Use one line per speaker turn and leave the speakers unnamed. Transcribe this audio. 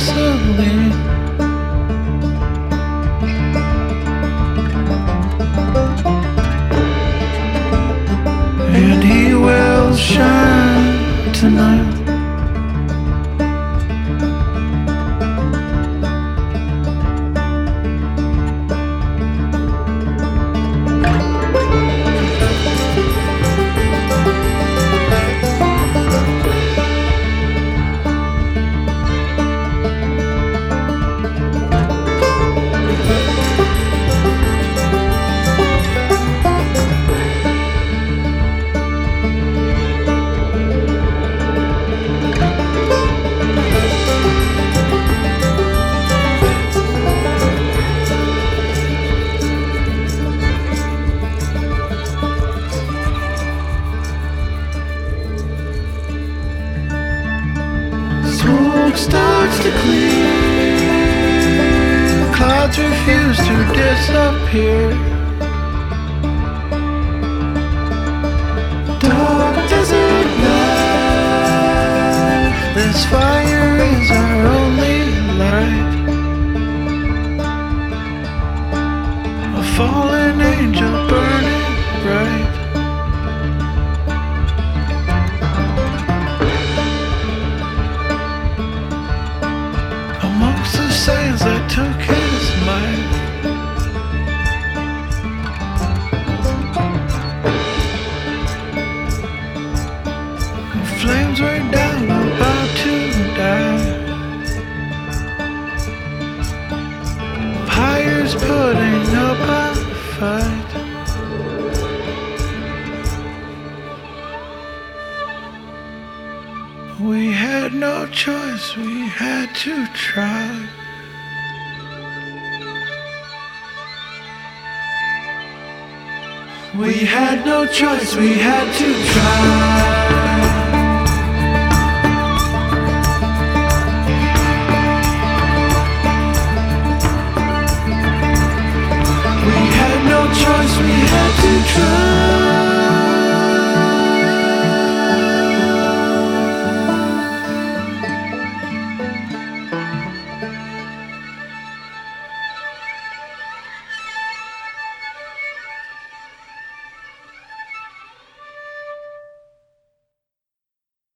gasoline. And he will shine tonight. Smoke starts to clear, clouds refuse to disappear. Dark desert night, this fire is our only light. A fallen angel burning bright. Amongst the sands that took his life, the flames were down, about to die. Pyres putting up a fight. We had no choice, we had to try. We had no choice, we had to try.